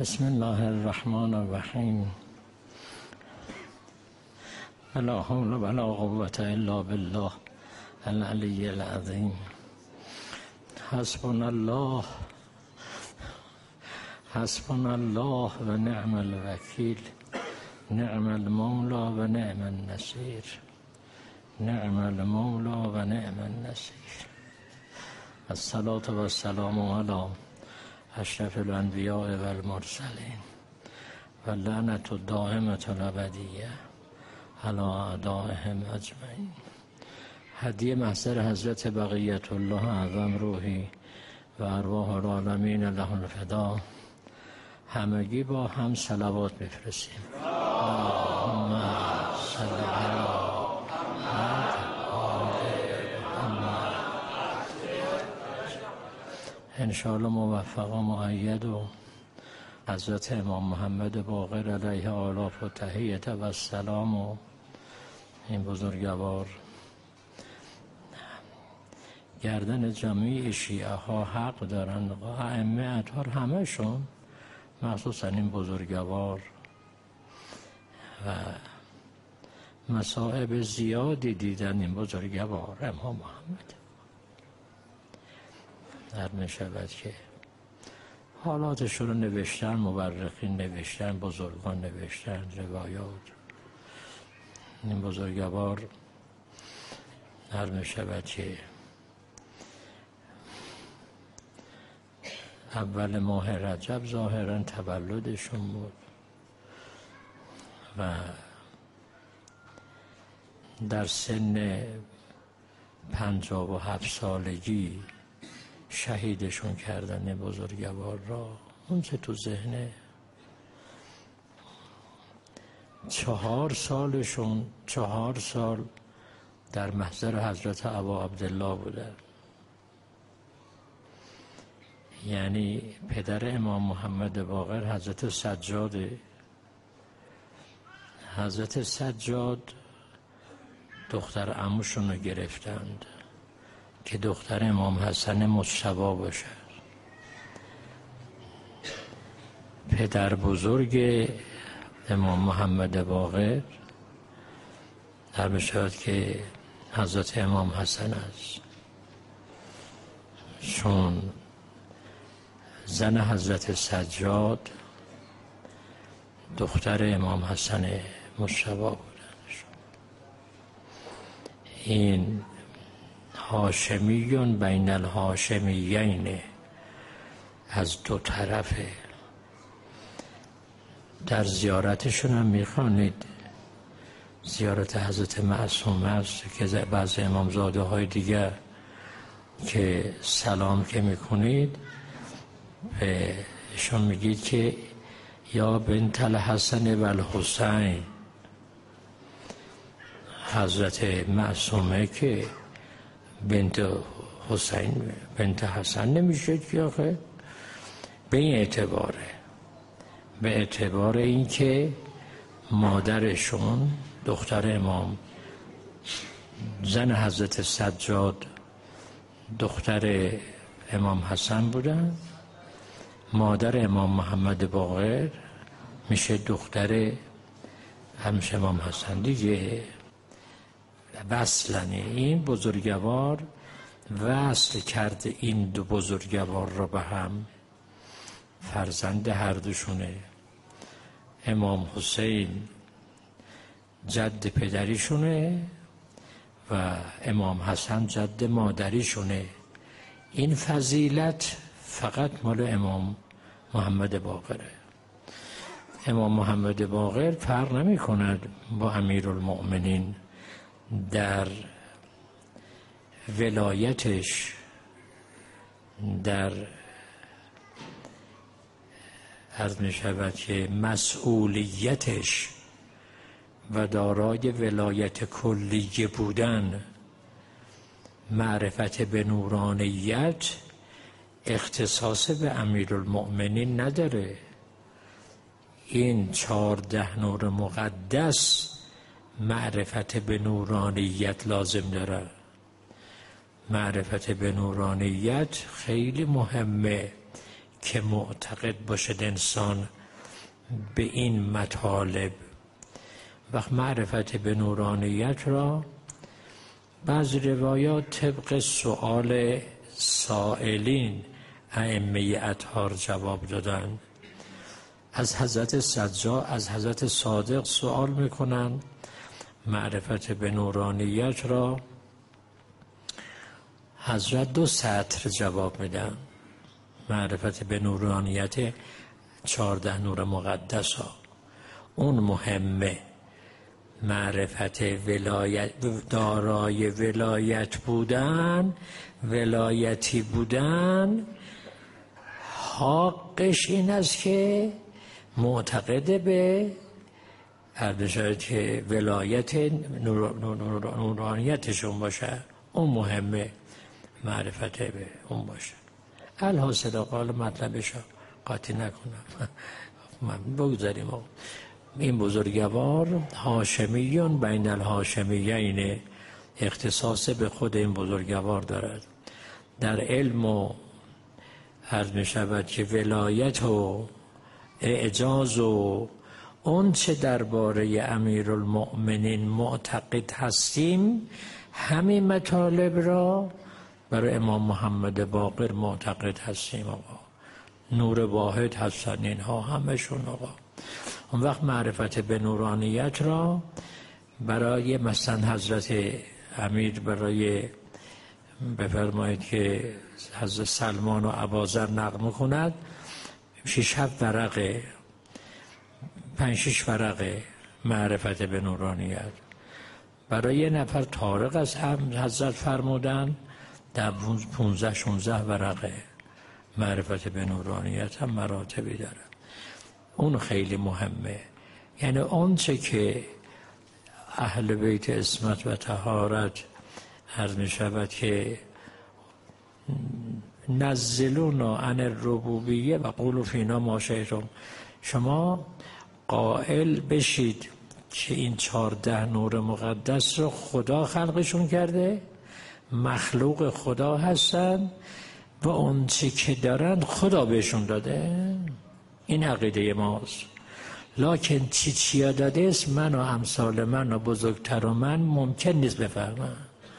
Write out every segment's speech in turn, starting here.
بسم الله الرحمن الرحیم. لا حول ولا قوة الا بالله العلی العظیم. حسبنا الله و نعم الوکیل، نعم المولى و نعم النصير، نعم المولى و نعم النصير. الصلاة و السلام علی اشرف الانبیاء و المرسلین و لعنت الدائمة الابدیه علی اعدائهم اجمعین. هدیه محضر حضرت بقیت الله اعظم روحی و ارواح العالمین له الفدا. همگی با هم صلوات بفرستیم. اللهم صل علی محمد. انشاءالله موفق و مؤید و حضرت امام محمد باقر علیه آلاف و تحیت و السلام و این بزرگوار گردن جمعی شیعه ها حق دارن و ائمه اطهار همشون، مخصوصا این بزرگوار و مصائب زیادی دیدن این بزرگوار امام محمد. در میشود که حالاتشون رو نوشتن، مورخین نوشتن، بزرگان نوشتن، روایات. این بزرگوار در میشود که اول ماه رجب ظاهرا تولدشون بود و در سن 57 سالگی شهیدشون کردن بزرگوار را. اون چه تو ذهنه 4 سال در محضر حضرت ابا عبدالله بودن. یعنی پدر امام محمد باقر حضرت سجاده. حضرت سجاد دختر عموشون رو گرفتند که دختر امام حسن مجتبی باشه. پدر بزرگ امام محمد باقر در بشود که حضرت امام حسن است، چون زن حضرت سجاد دختر امام حسن مجتبی بودن. این هاشمیون بین الهاشمیین، از دو طرفه. در زیارتشون هم میخوانید زیارت حضرت معصومه است که بعضی امامزاده های دیگر که سلام که میکنید بهشون میگید که یا بنت الحسن و الحسین. حضرت معصومه که بنت حسین بنت حسن نمیشه که آخه به این اعتبار این که مادرشون دختر امام زن حضرت سجاد دختر امام حسن بودن، مادر امام محمد باقر میشه دختر همش امام حسن دیگه. وصلنه این بزرگوار وصل کرده این دو بزرگوار را به هم. فرزند هر دوشونه. امام حسین جد پدریشونه و امام حسن جد مادریشونه. این فضیلت فقط مال امام محمد باقره. امام محمد باقر فرق نمی کند با امیرالمؤمنین در ولایتش، در عرض می شود که مسئولیتش و دارای ولایت کلیه بودن. معرفت به نورانیت اختصاص به امیرالمؤمنین نداره. این 14 نور مقدس معرفت به نورانیت لازم داره. معرفت به نورانیت خیلی مهمه که معتقد باشد انسان به این مطالب. وقت معرفت به نورانیت را بعضی روایات طبق سؤال سائلین ائمه اطهار جواب دادن. از حضرت سجاد، از حضرت صادق سوال میکنن معرفت به نورانیت را. حضرت 2 سطر جواب میدن. معرفت به نورانیت 14 نور مقدس ها اون مهمه. معرفت ولایت، دارای ولایت بودن، ولایتی بودن، حقش این است که معتقد به که ولایت نورانیتشون باشه. اون مهمه معرفت به اون باشه. الحاصل قال مطلبشو قاطی نکنم من بگذاریم. این بزرگوار هاشمیون بین الهاشمیین، اختصاص به خود این بزرگوار دارد. در علم و عرض می شود که ولایت و اعجاز و اون چه درباره امیرالمؤمنین معتقد هستیم، همین مطالب را برای امام محمد باقر معتقد هستیم. آقا نور واحد هستن اینها همشون. آقا اون وقت معرفت به نورانیت را برای مثلا حضرت امیر برای بفرمایید که حضرت سلمان و اباذر نقل میکند 6-7 ورقه 5-6 ورقه معرفت به نورانیت. برای یه نفر طارق از هم حضرت فرمودن در 15-16 ورقه معرفت به نورانیت هم مراتبی داره. اون خیلی مهمه. یعنی اون چه که اهل بیت عصمت و طهارت عرض می شود که نزلونا عن الربوبیه و قولوا فینا ما شئتم، شما قائل بشید که این 14 نور مقدس رو خدا خلقشون کرده، مخلوق خدا هستن و اون چه که دارن خدا بهشون داده. این عقیده ماست. لکن چیا داده است من و امثال من و بزرگتر و من ممکن نیست بفهمم.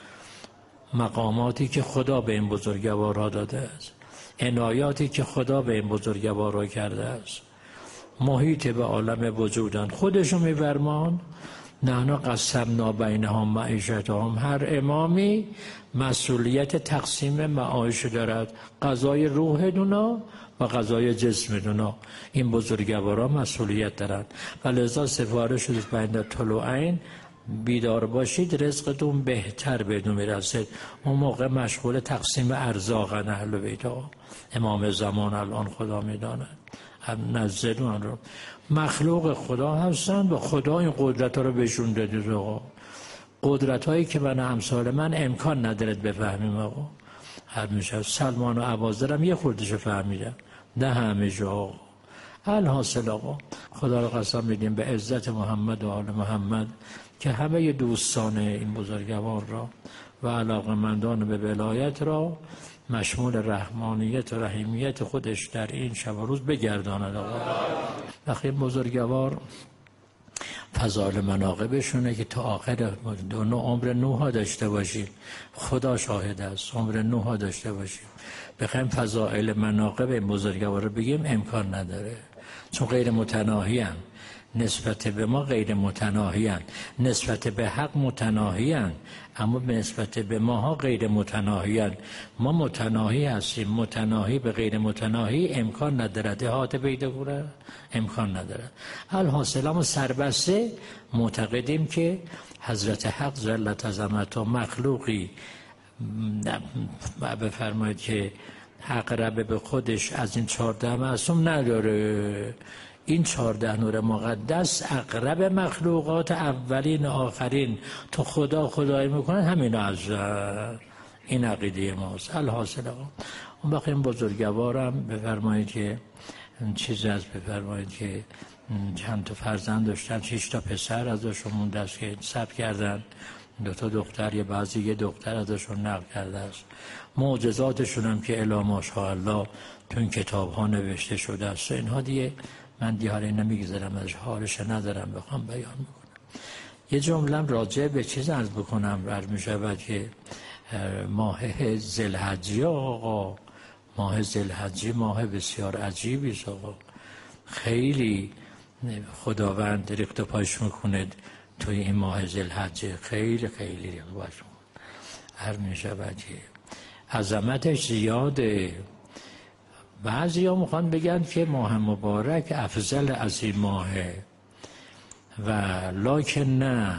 مقاماتی که خدا به این بزرگوارها داده است، عنایاتی که خدا به این بزرگوارها کرده است، محیط به عالم وجودن خودشون می‌فرمان نحن قسمنا بینهم معیشتهم. هر امامی مسئولیت تقسیم معاش دارد، قضای روح دونا و قضای جسم دونا. این بزرگوارا مسئولیت دارند و لذا سفارش شد بین طلوعین بیدار باشید رزقتون بهتر بدون میرسید. اون موقع مشغول تقسیم ارزاق اهل بیت ها. امام زمان الان خدا میداند نزدون رو مخلوق خدا هستند و خدا این قدرت ها رو بهشون داده. آقا قدرت هایی که من امثال من امکان ندارد بفهمیم. آقا هر میشه سلمان و اباذر هم یه خودشو فهمیدم، نه همه جا. الحاصل آقا خدا رو قسم میدیم به عزت محمد و آل محمد که همه دوستان این بزرگوار را و علاقمندان به ولایت را مشمول رحمانیت و رحیمیت خودش در این شب و روز بگرداند. آقا وقتی بزرگوار فضائل مناقبشونه که تا آخر عمر نوح داشته باشیم، خدا شاهد است عمر نوح داشته باشیم، بخوایم فضائل مناقب این بزرگوار رو بگیم امکان نداره، چون غیر متناهی هم. نسبت به ما غیر متناهی هم. نسبت به حق متناهی هم. اما به نسبت به ماها غیر متناهی هم. ما متناهی هستیم، متناهی به غیر متناهی امکان ندارد احاطه پیدا کنه، امکان ندارد. الحاصل ما سربسته معتقدیم که حضرت حق جلت عظمت و مخلوقی بفرمایید که اقرب به خودش از این 14 معصوم نداره. این 14 نور مقدس اقرب مخلوقات اولین آخرین تو خدا خدایی میکنن، همین از این عقیده ماست. الحاصل اون وقت این بزرگوارم بفرمایید که چیز از بفرمایید که چند تا فرزند داشتن، 6 تا پسر ازشون مونده است که ثبت کردن 2 تا دختر یا بعضی یه دختر ازشون نقل کرده است. معجزاتشون هم که الا ماشاءالله تو این کتاب ها نوشته شده است. اینها دیگه من دیاره نمیگذارم، از حالش ندارم بخوام بیان بکنم. یه جمله راجع به چیز عرض بکنم. عرض می شود که ماه ذوالحجه آقا، ماه ذوالحجه ماه بسیار عجیبی است آقا. خیلی خداوند ریخت و پاش میکنه توی این ماه ذوالحجه، خیلی خیلی ریخت و پاش میکنه. عرض می شود که عظمتش زیاده. بعضی ها میخوان بگن که ماه مبارک افضل از این ماهه و لکن نه،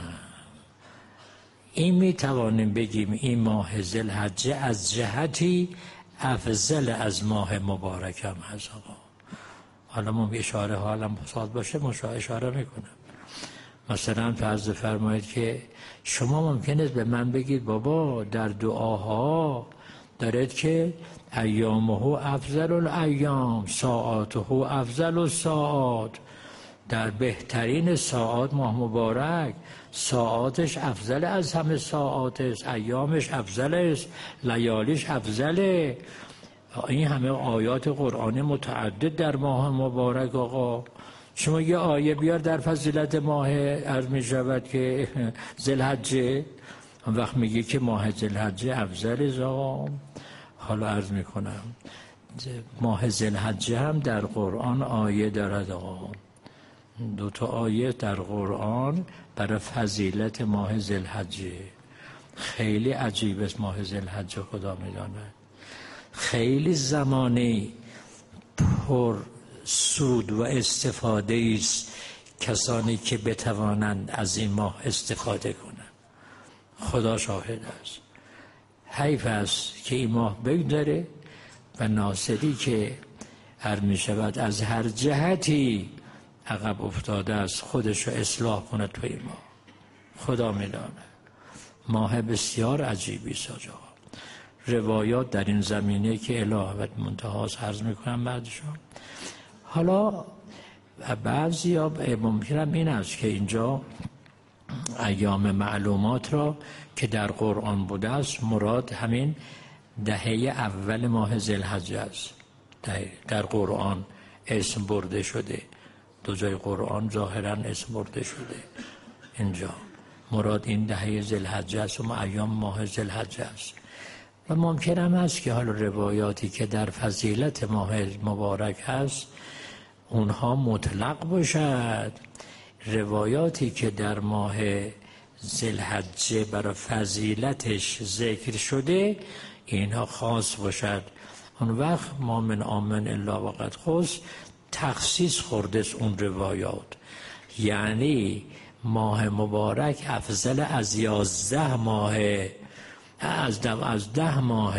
این میتوانیم بگیم این ماه ذوالحجه از جهتی افضل از ماه مبارک هم هست آقا. حالا من اشاره حالم ساد باشه اشاره میکنم. مثلا فرض فرمایید که شما ممکنه به من بگید بابا در دعاها دارد که ایامه افضل الایام ساعاته افضل الساعات، در بهترین ساعات ماه مبارک، ساعاتش افضل از همه ساعات است، ایامش افضل است، لیالیش افضله. این همه آیات قرآن متعدد در ماه مبارک آقا. شما یه آیه بیار در فضیلت ماه عرض می شود که ذوالحجه، اون وقت میگه که ماه ذوالحجه افضل است آقا. حالا عرض می کنم ماه ذوالحجه هم در قرآن آیه دارد آقا. 2 تا آیه در قرآن برای فضیلت ماه ذوالحجه. خیلی عجیب است ماه ذوالحجه، خدا می‌داند. خیلی زمانی پر سود و استفاده است کسانی که بتوانند از این ماه استفاده کنند. خدا شاهد است. حیف است که این ماه بگذره و ناصری که هر می شود از هر جهتی عقب افتاده است خودش رو اصلاح کنه توی این ماه. خدا می داند. ماه بسیار عجیبی است آقا. روایات در این زمینه که اله و منتهاست عرض میکنم بعدشون. حالا بعضی ها ممکنم این است که اینجا ایام معلومات را که در قرآن بوده است مراد همین دهه اول ماه ذوالحجه است. در قرآن اسم برده شده، 2 جای قرآن ظاهرا اسم برده شده. اینجا مراد این دهه ذوالحجه است و ایام ماه ذوالحجه است. و ممکن هم است که حالا روایاتی که در فضیلت ماه مبارک هست اونها مطلق باشد، روایاتی که در ماه ذوالحجه برای فضیلتش ذکر شده اینها خاص باشد. اون وقت ما من آمن الا وقد خص تخصیص خورده است اون روایات. یعنی ماه مبارک افضل از 11 ماه، از 10 ماه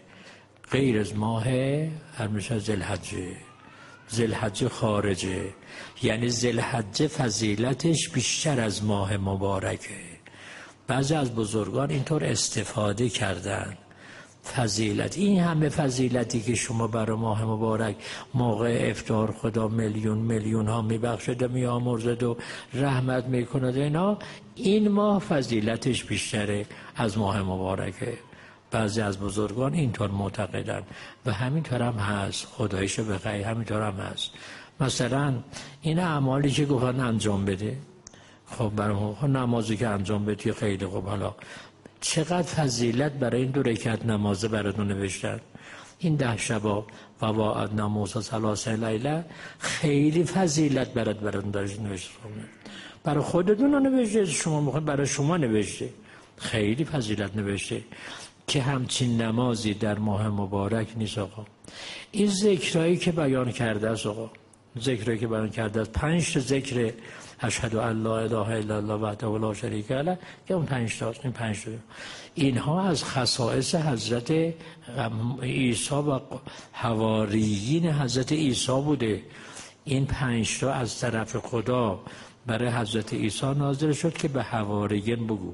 غیر از ماه هرمیشه ذوالحجه. ذوالحجه خارجه، یعنی ذوالحجه فضیلتش بیشتر از ماه مبارکه. بعضی از بزرگان اینطور استفاده کردن. فضیلت، این همه فضیلتی که شما برای ماه مبارک موقع افطار خدا میلیون ها میبخشد و میامرزد و رحمت میکند اینا، این ماه فضیلتش بیشتره از ماه مبارکه. بعضی از بزرگان اینطور معتقدن و همینطور هم هست. خدایشو بخیر همینطور هم هست. مثلا این اعمالی که گفتن انجام بده، خب برای نمازی که انجام بدی خیلی خوب، حالا چقدر فضیلت برای این 2 رکعت نمازه براتون نوشتن. این 10 شبا و وعدنا موسی 3 لیله خیلی فضیلت براتون داشت نوشته. برای خودتون نوشته، شما میخواید برای شما نوشته، خیلی فضیلت نوشته که همچین نمازی در ماه مبارک نیست آقا. این ذکرهایی که بیان کرده است آقا، ذکرهایی که بیان کرده است 5 تا ذکر اشهد ان لا اله الا الله وحده لا شریک له که اون 5 تا این 5 تا اینها از خصائص حضرت عیسی و حواریین حضرت عیسی بوده. این 5 تا از طرف خدا برای حضرت عیسی نازل شد که به حواریین بگو.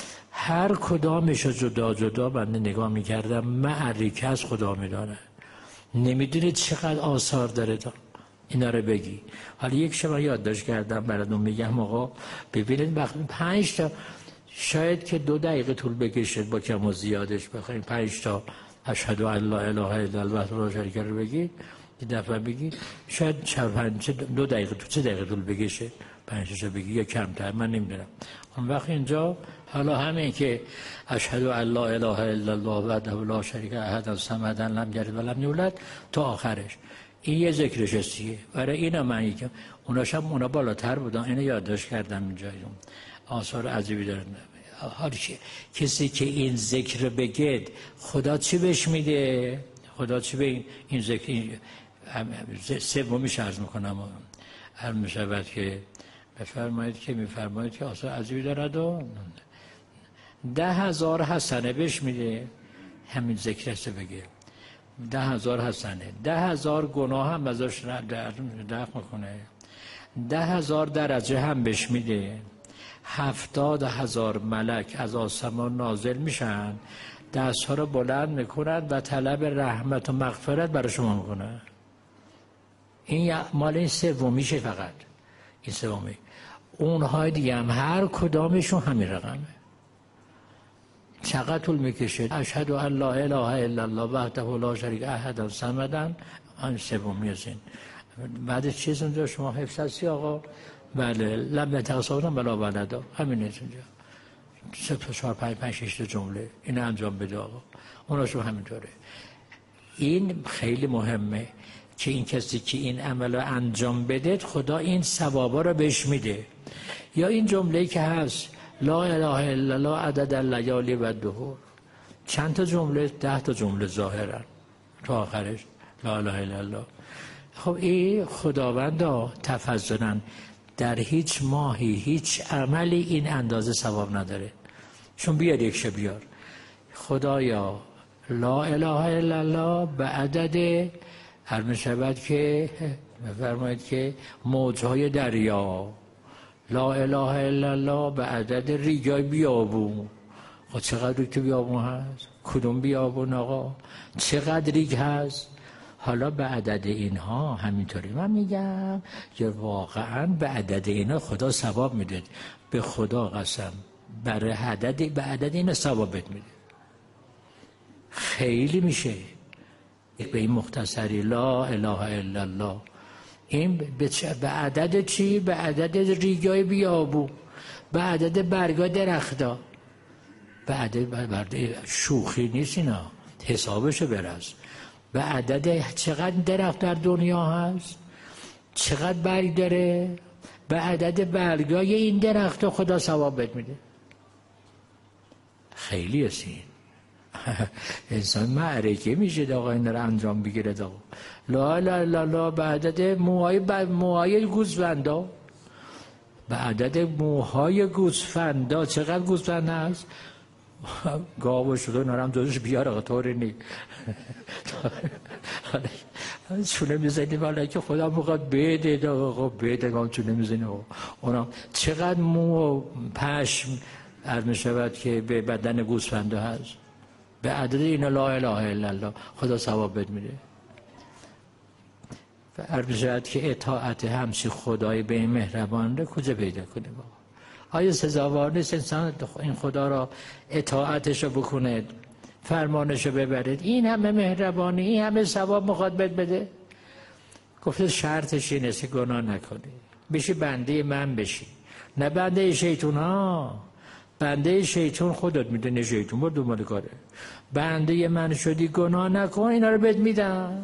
هر کدامش جدا جدا بنده نگاه میکردم معرکه از خدا میدانه. نمیدونید چقدر آثار داره تا اینا رو بگی. حالا یک شما یادداشت کردم براتون میگم آقا ببینید وقتی 5 تا شاید که 2 دقیقه طول بکشه با کم و زیادش بخواید 5 تا اشهد ان لا اله الا الله وحده لا شریک له رو بگید، یه دفعه بگید، شاید 2 دقیقه 3 دقیقه طول بکشه 5 تا بگید یا کمتر، من نمیدونم. اون وقت اینجا حالا همین که اشهد ان لا اله الا الله وحده لا شریک له احد الصمد لم یلد و لم یولد تا آخرش، این یه ذکرش هستیه. برای اینا من یکم اونا بالاتر بودن، اینو یادداشت کردم اینجا، آثار عجیبی دارن. حالا کسی که این ذکر بگید خدا چی بهش میده؟ خدا چی به این ذکر سومیش عرض میکنم، هر میشود که میفرمایید که آثار عجیبی دارد و 10,000 حسنه بهش میده. همین ذکرش بگه 10,000 حسنه، 10,000 گناه هم ازش رفع میکنه، 10,000 درجه هم بهش میده، 70,000 ملک از آسمان نازل میشن، دستها رو بلند میکنن و طلب رحمت و مغفرت برای شما میکنن. این مال این سومیشه، فقط این سومی. اونهای دیگه هم هر کدامشون همین رقمه. چقدر طول میکشه؟ اشهد ان لا اله الا الله وحده لا شریک له احد الصمد، آن سومی است. بعد چیز اونجا شما حفظ هستی آقا؟ بله. لم یتقصدن بلا ولدا، همین است اونجا. 3 تا 4 5 6 تا جمله این انجام بده آقا. اوناشو همینطوره. این خیلی مهمه که این کسی که این عمل رو انجام بده خدا این ثوابا رو بهش میده. یا این جمله‌ای که هست لا اله الا الله عدد اللیالی و الدهور، چند تا جمله؟ 10 تا جمله ظاهرا تا آخرش لا اله الا الله. خب این خداوندا تفضلا در هیچ ماهی هیچ عملی این اندازه ثواب نداره. چون بیار یک شب بیار خدایا لا اله الا الله به عدد هر میشود که بفرمایید که موجهای دریا، لا اله الا الله به عدد ریگای بیابون. خب چقدر ریگ تو بیابون هست؟ کدوم بیابون آقا؟ چقدر ریگ هست؟ حالا به عدد اینها همینطوری من میگم که واقعا به عدد اینا خدا ثواب میده. به خدا قسم برای عدد به عدد اینا ثوابت میده. خیلی میشه به این مختصری لا اله الا الله. این به عدد چی؟ به عدد ریگای بیابون، به عدد برگای درختا، به عدد شوخی نیست اینا، حسابشو برس. به عدد چقدر درخت در دنیا هست، چقدر برگ داره، به عدد برگای این درخت خدا ثواب بهت میده. خیلی است این. انسان معرکه میشه آقا این رو انجام بگیره آقا. لا اله الا الله به عدد موهای گوسفندا، به عدد موهای گوسفندا. چقدر گوسفند هست؟ گاو شده نرم جزش بیار آقا، طوری نی چونه میزنیم حالا که خدا میخواد بده آقا، بده آقا چونه میزنیم اونا. چقدر مو و پشم عرض میشود که به بدن گوسفندا هست، به عدد این لا اله الا الله خدا ثواب بهت میده. عرض میشود که اطاعت همچی خدای به این مهربان رو کجا پیدا کنیم آقا؟ آیا سزاوار نیست انسان این خدا را اطاعتش رو بکنه، فرمانش رو ببرید؟ این همه مهربانی، این همه ثواب میخواد بده. گفته شرطش اینه که گناه نکنی، بشی بنده من بشی، نه بنده شیطون ها. بنده شیطون خودت میدونی، شیطون با دنبال کاره. بنده من شدی گناه نکن، اینا رو بهت میدم.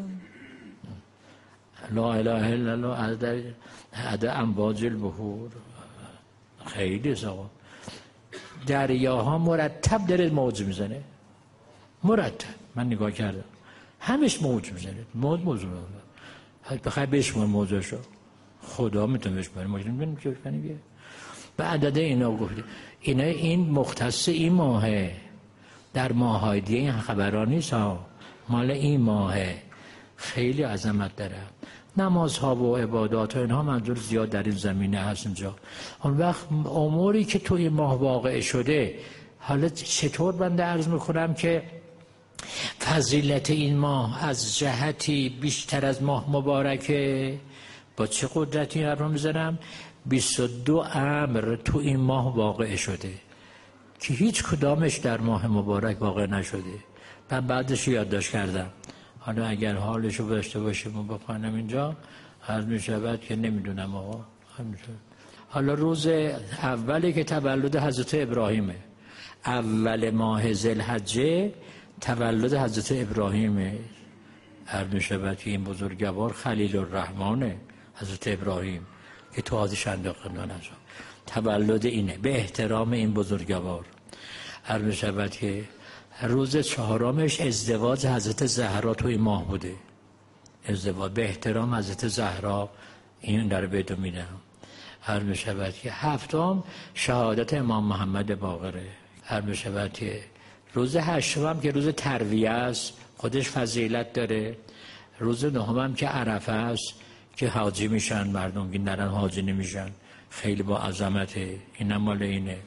لا اله الا الله عدد امواج البحور. خیلی سوا دریاها مرتب داره موج میزنه، مرتب. من نگاه کردم همش موج میزنه، موج بخوای بشمار موجاشو خدا میتونه بشماره. موج نمیدونم که بشماره بیه به عدد اینا گفته. اینا این مختص این ماهه، در ماهای دیگه این خبران نیست ها، مال این ماهه. خیلی عظمت داره. نمازها و عبادات و اینها منظور زیاد در این زمینه هست اینجا. اون وقت اموری که توی این ماه واقع شده، حالا چطور بنده عرض میکنم که فضیلت این ماه از جهتی بیشتر از ماه مبارکه. با چه قدرتی این رو میزنم؟ 22 امر تو این ماه واقع شده. که هیچ کدامش در ماه مبارک واقع نشده. من بعدش یادداشت کردم، حالا اگر حالشو داشته باشیم و بخوانم اینجا عرض می شود که نمیدونم آقا. حالا روز اولی که تولد حضرت ابراهیمه، اول ماه ذوالحجه تولد حضرت ابراهیمه. عرض می شود که این بزرگوار خلیل الرحمنه، حضرت ابراهیم که تو حاضر انداختن نشد. تولد اینه به احترام این بزرگوار. عرض می شود که روز چهارمش ازدواج حضرت زهرا توی ماه بوده. ازدواج به احترام حضرت زهرا این در بدو میدم. عرض می شود که هفتم شهادت امام محمد باقره. عرض می شود که روز هشتم که روز ترویه است، خودش فضیلت داره. روز نهم که عرفه است که حاجی میشن مردم، که نرن حاجی نمیشن، خیلی با عظمته. اینم مال اینه.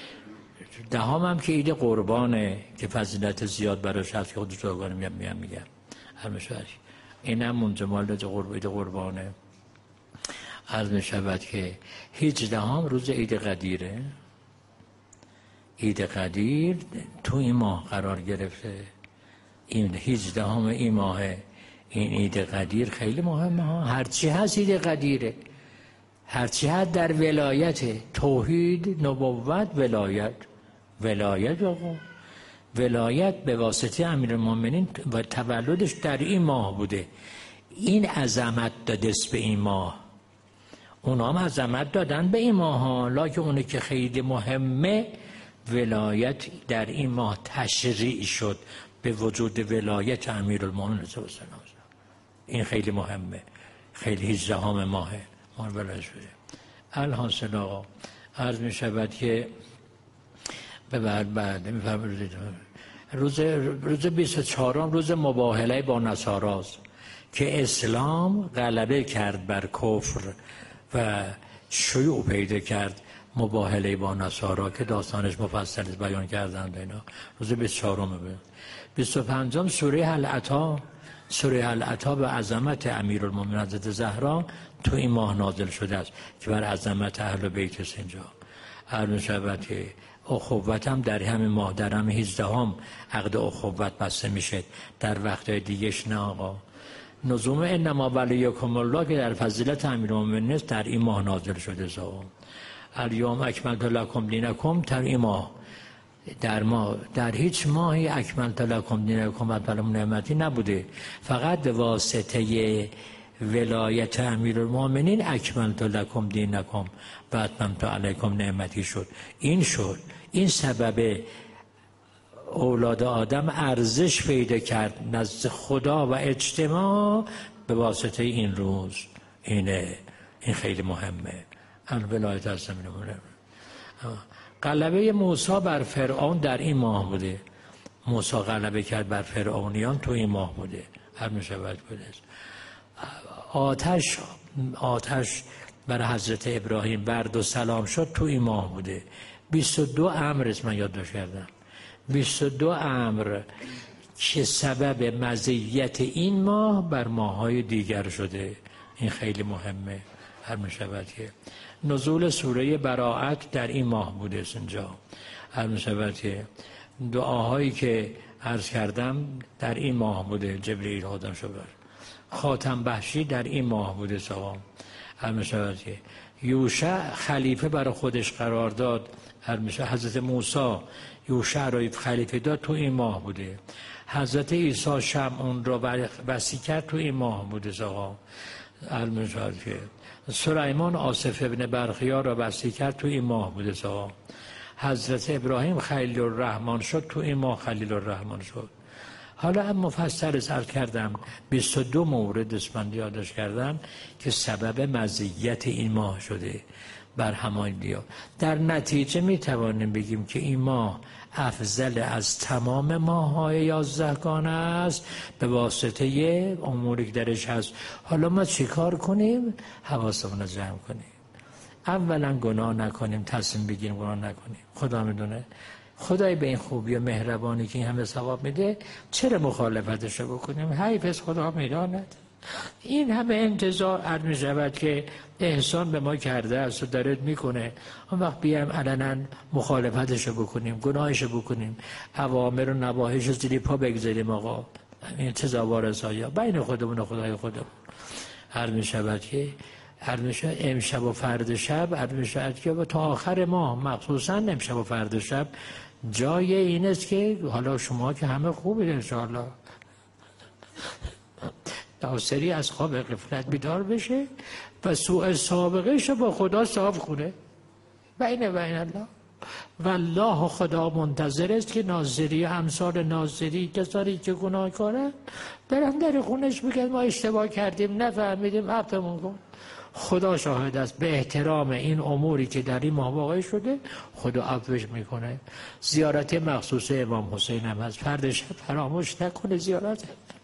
دهم هم که عید قربانه که فضیلت زیاد براش هست که خودش رو میگم اینم اونجا مال عید قربانه. عرض می شود که 18 روز عید قدیره. عید قدیر تو این ماه قرار گرفته. این 18 این ماه این عید قدیر خیلی مهمه ها. هرچی هست عید قدیره، هرچی هست در ولایت توحید، نبوت، ولایت آقا. ولایت به واسطه امیرالمومنین و تولدش در این ماه بوده. این عظمت داده است به این ماه. اونا هم عظمت دادن به این ماه ها، لکه اونه که خیلی مهمه ولایت در این ماه تشریع شد به وجود ولایت امیرالمومنین صلی الله علیه و سلم. این خیلی مهمه، خیلی 18 ماهه ما ولایت شده. الحاصل آقا عرض می شود که به بعد میفرمایید روز 24 روز مباهله با نصاراست که اسلام غلبه کرد بر کفر و شیوع پیدا کرد. مباهله با نصارا که داستانش مفصل بیان کردند اینا. روز 24 25 سوره العطا. سوره العطا به عظمت امیرالمومنین حضرت زهرا تو این ماه نازل شده است که بر عظمت اهل بیت است. اینجا عرض شود که اخوت هم در همین ماه، در همین 18 عقد اخوت بسته میشه، در وقتهای دیگهش نه آقا. نزوم انما ولیکم الله که در فضیلت امیرالمومنین است در این ماه نازل شده. زاو الیوم اکملت لکم دینکم در این ماه. در هیچ ماهی اکملت لکم دینکم و اتممت نعمتی نبوده، فقط به واسطه ولایت امیرالمومنین اکملت لکم دینکم و اتممت علیکم نعمتی شد. این سبب اولاد آدم ارزش پیدا کرد نزد خدا و اجتماع به واسطه این روز. این خیلی مهمه. ولایت از امیرالمومنین. غلبه موسی بر فرعون در این ماه بوده. موسی غلبه کرد بر فرعونیان تو این ماه بوده. هر میشود بوده. آتش بر حضرت ابراهیم برد و سلام شد تو این ماه بوده. 22 امر من یادداشت کردم. 22 امر که سبب مزیت این ماه بر ماه‌های دیگر شده. این خیلی مهمه. هر میشود که نزول سوره براءت در این ماه بوده است. اینجا هر میشود که دعاهایی که عرض کردم در این ماه بوده. جبرئیل آدم شد. خاتم بخشی در این ماه بوده. سلام هر میشود که یوشع خلیفه برای خودش قرار داد. هر میشه حضرت موسی یوشع را خلیفه داد تو این ماه بوده. حضرت عیسی شمعون را وصی کرد تو این ماه بوده. سلام هر میشود که سلیمان آصف ابن برخیا را وصی کرد تو این ماه بوده. سلام حضرت ابراهیم خلیل الرحمن شد تو این ماه. خلیل الرحمن شد. حالا هم مفصل عرض کردم 22 مورد اسمند یادداشت کردم که سبب مزیت این ماه شده بر همانی‌ها. در نتیجه می توانیم بگیم که این ماه افضل از تمام ماه‌های 11گانه است به واسطه اموری که درش هست. حالا ما چی کار کنیم؟ حواسمون رو جمع کنیم. اولا گناه نکنیم، تصمیم بگیریم گناه نکنیم. خدا میدونه. خدای به این خوبی و مهربانی که این همه ثواب میده چرا مخالفتش رو بکنیم؟ حیف از خدا میداند. این همه انتظار عرض می شود که احسان به ما کرده است و دارد میکنه، اون وقت بیایم علنا مخالفتش بکنیم، گناهش بکنیم، اوامر و نواهیش زیر پا بگذاریم. آقا این تزاوار رضایا بین خودمون و خدای خودمون. عرض می شود که امشب و فردا شب عرض می شود که تا آخر ماه، مخصوصا امشب و فردا شب، جای این است که حالا شما که همه خوبید انشاءالله، ناصری از خواب غفلت بیدار بشه و سوء سابقهش با خدا صاف کنه. بین الله والله، خدا منتظر است که ناظری امثال ناظری، کسانی که گناه کنن برن در خونش بگن ما اشتباه کردیم، نفهمیدیم، عفومون کن. خدا شاهد است به احترام این اموری که در این ماه واقع شده خدا عفوش میکنه. زیارت مخصوص امام حسین هم هست، فرد شب فراموش نکنه زیارت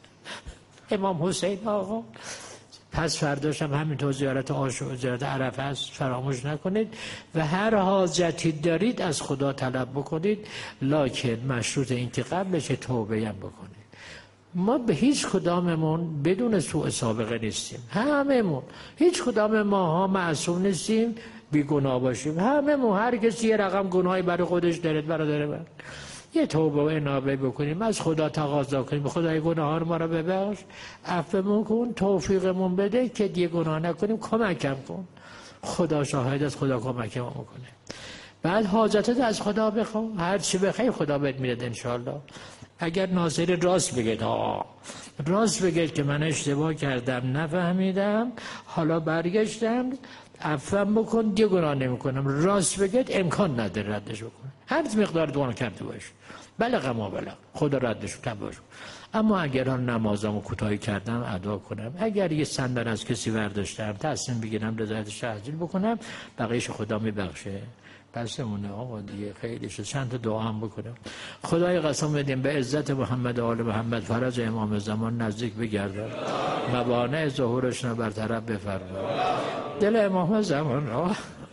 امام حسین آقا. پس فرداش هم همینطور زیارت عاشورا، زیارت عرفه است، فراموش نکنید و هر حاجتی دارید از خدا طلب بکنید، لکن مشروط این که قبلش توبه هم بکنید. ما به هیچ کداممون بدون سوء سابقه نیستیم، هممون، هیچ کدام ماها معصوم نیستیم بیگناه باشیم، هممون، هر کسی یه رقم گناهی برای خودش داره. برادر من یه توبه و انابه بکنیم، از خدا تقاضا کنیم خدای گناهان ما را ببخش، عفومون کن، توفیقمون بده که دیگه گناه نکنیم، کمکم کن. خدا شاهد است، خدا کمکمون میکنه. بعد حاجتت از خدا بخوا، هر چی بخوای خدا بهت میده انشاءالله. اگر ناظری راست بگید، راست بگید که من اشتباه کردم، نفهمیدم، حالا برگشتم، عفوم بکن، دیگه گناه نمیکنم، راست بگید، امکان نداره ردش بکنه، هر مقدار گناه کرده باش، بلغ ما بلغ، خدا ردش کنه باش. اما اگر آن نمازمو کوتاهی کردم ادا کنم، اگر یه صندل از کسی برداشتم تصمیم بگیرم رضایتش تحصیل بکنم، بقیه‌اش خدا میبخشه. بسمونه آقا دیگه، خیلی شد. چند تا دعا هم بکنم. خدای قسم بدیم به عزت محمد و آل محمد فرج امام زمان نزدیک بگردن، موانع ظهورش رو برطرف بفرما، دل امام زمان را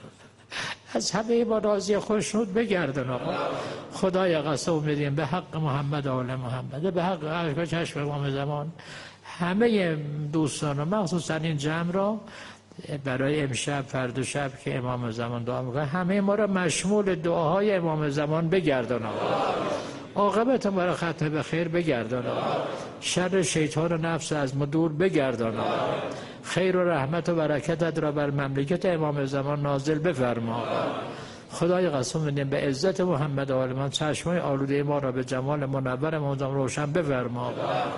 از همه با راضی خوشنود بگردن. آقا خدای قسم بدیم به حق محمد و آل محمد، به حق عشق چشم امام زمان، همه دوستان و مخصوصا این جمع را برای امشب فردا شب که امام زمان دعا میکنه، همه ما را مشمول دعاهای امام زمان بگردان. عاقبت ما را ختم به خیر بگردان. شر شیطان و نفس از ما دور بگردان. خیر و رحمت و برکتت را بر مملکت امام زمان نازل بفرما. خدای قسم بدیم به عزت محمد و آل محمد چشمای آلوده ما را به جمال منور امام زمان روشن بفرما.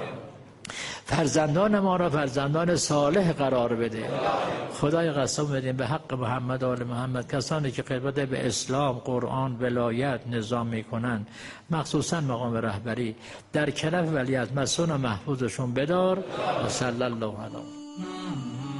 فرزندان ما را فرزندان صالح قرار بده. خدای قسم بدیم به حق محمد و آل محمد کسانی که خدمت به اسلام، قرآن، ولایت، نظام میکنن، مخصوصا مقام رهبری، در کنف ولیعهد مسئول و محفوظشون بدار. و صلی الله علیه